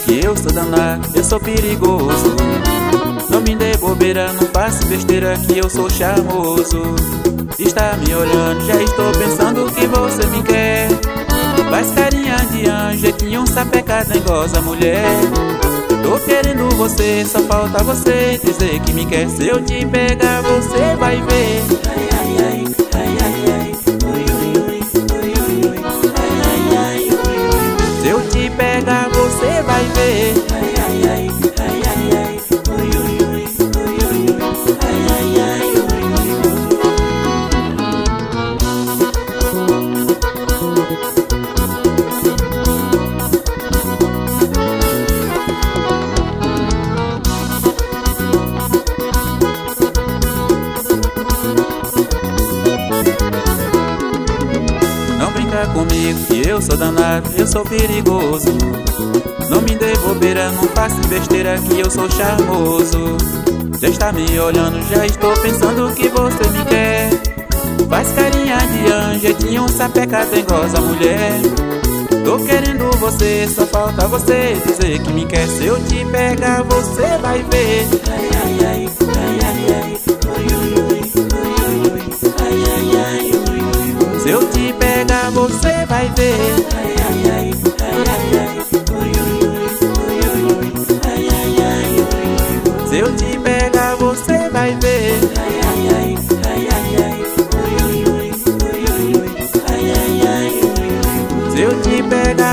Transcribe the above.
que eu sou danado, eu sou perigoso. Não me dê bobeira, não faça besteira que eu sou charmoso. Está me olhando, já estou pensando que você me quer. Faz carinha de anjo, jeitinho, sapeca, dengosa mulher. Tô querendo você, só falta você dizer que me quer. Se eu te pegar, você vai ver. Ai, ai, ai, ai, ai, ai. Ui, ui, ui, ui, ui, ui. Ai, ai, ai, ui, ui, ui. Se eu te pegar, você vai ver. Ai, ai, ai, ai, ai, ai. Ui, ui, ui, ui, ui, ui. Ai, ai, ai, ui, ui, ui. Não brinca comigo que eu sou danado, eu sou perigoso. Não me dê bobeira, não faça besteira que eu sou charmoso. Já está me olhando, já estou pensando que você me quer. Faz carinha de anjo, jeitinho, sapeca, dengosa mulher. Tô querendo você, só falta você dizer que me quer. Se eu te pegar, você vai ver. Ai, ai, ai, ai, ai, ai. Ui, ui, ui, ui, ui. Ai, ai, ai, ui, ui, ui. Se eu te pegar, você vai ver. Ai, ai, ai, ai, ai, ai. Ui, ui, ui, ui, ui. Ai, ai, ai, ui, ui, ui. Se eu te pegar, você vai ver. Ai, ai, ai, ai, ai, ai. Ui, ui, ui, ui, ui. Ai, ai, ai, ui, ui, ui. Se eu te pegar,